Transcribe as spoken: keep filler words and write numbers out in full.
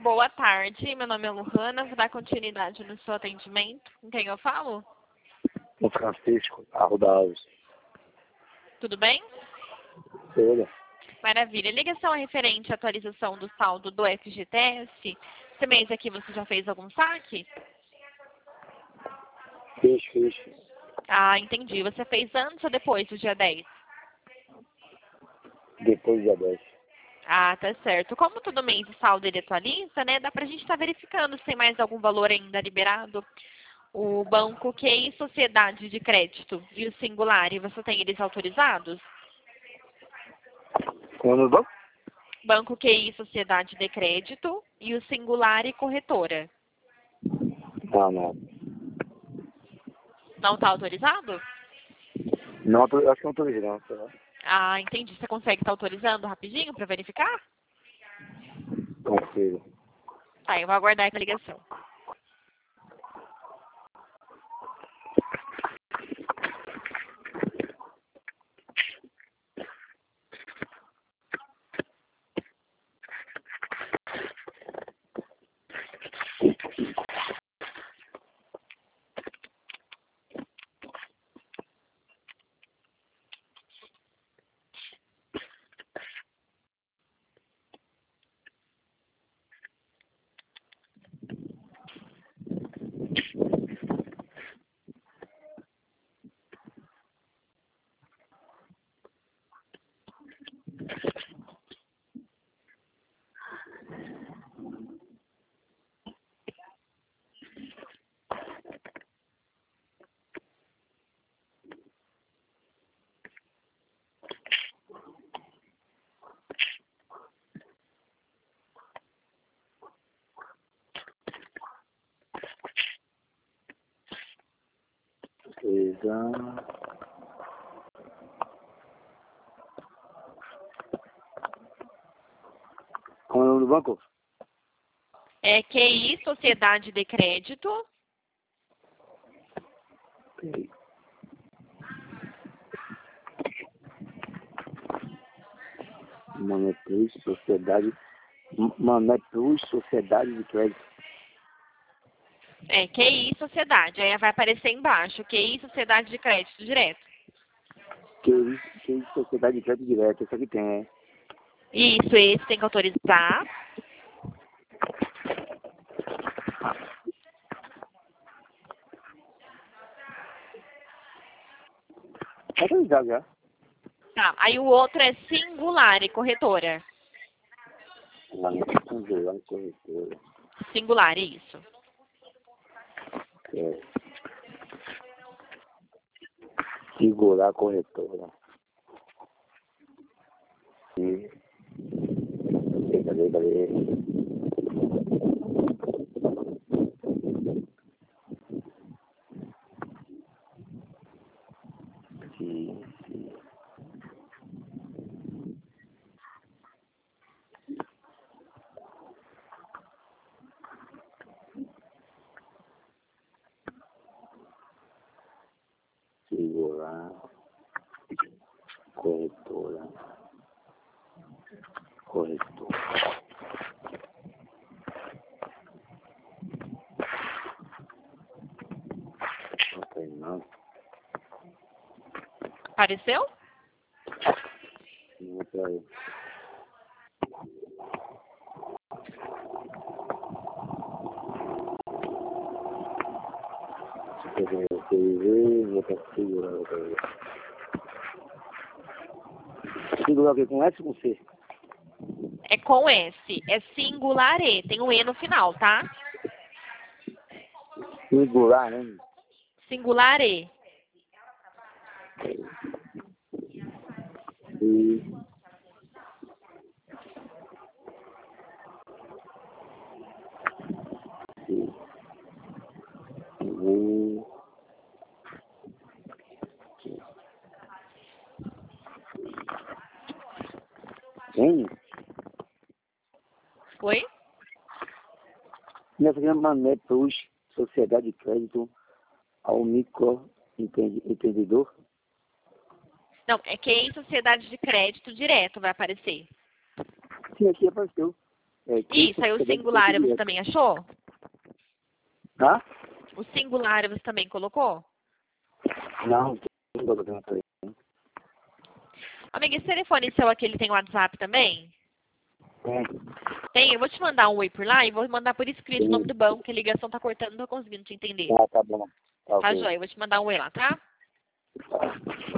Boa tarde, meu nome é Lohana, vou dar continuidade no seu atendimento. Com quem eu falo? O Francisco, Arruda Alves. Tudo bem? Tudo. Maravilha. Ligação é referente à atualização do saldo do F G T S. Esse mês aqui você já fez algum saque? Fiz, fiz. Ah, entendi. Você fez antes ou depois do dia dez? Depois do dia dez. Ah, tá certo. Como todo mês o saldo ele atualiza, né? Dá pra gente estar verificando se tem mais algum valor ainda liberado. O banco Q I Sociedade de Crédito e o Singular, e você tem eles autorizados? Como no banco? Banco Q I Sociedade de Crédito e o Singular e Corretora. Não, não. Não está autorizado? Não, eu acho que não autorizei, não. Sei lá. Ah, entendi. Você consegue estar autorizando rapidinho para verificar? Consigo. Tá, eu vou aguardar essa ligação. Exame. Como é o nome do banco? É Q I Sociedade de Crédito. Peraí. Mané Plus, Sociedade... Mané Plus, Sociedade de Crédito. É Q I Sociedade. Aí vai aparecer embaixo. Q I Sociedade de Crédito direto. Que isso, que isso, Sociedade de Crédito Direto. Isso aqui tem, é. Isso, esse tem que autorizar. Tá autorizado já. Tá. Aí o outro é Singular e Corretora. Mané Singular Corretora. Singular, isso. É. Singular Corretora. E... Cadê, cadê? Sim, sim. Singular Corretora. Corretora. Não tem não. Apareceu? Não tem aí. Eu vou ver, vou estar segurando. Singular aqui com S ou com C? É com S. É Singular E. Tem um E no final, tá? Singular, né? Singular E. E... E... E... Hein? Oi? Nessa aqui é Mané Plus, Sociedade de Crédito ao Microempreendedor. Não, é Q I Sociedade de Crédito direto vai aparecer. Sim, aqui apareceu. É, que Isso, aí o sociedade de singular crédito você direto. também achou? Tá? O singular você também colocou? Não, não tô colocando isso aí. Amiga, esse telefone seu aqui, ele tem WhatsApp também? Tem, Tem, eu vou te mandar um oi por lá e vou mandar por escrito o nome tem. do banco, que a ligação tá cortando, não tô conseguindo te entender. Tá, tá bom. Tá Tá, ok. joia? Eu vou te mandar um oi lá, tá? Tá.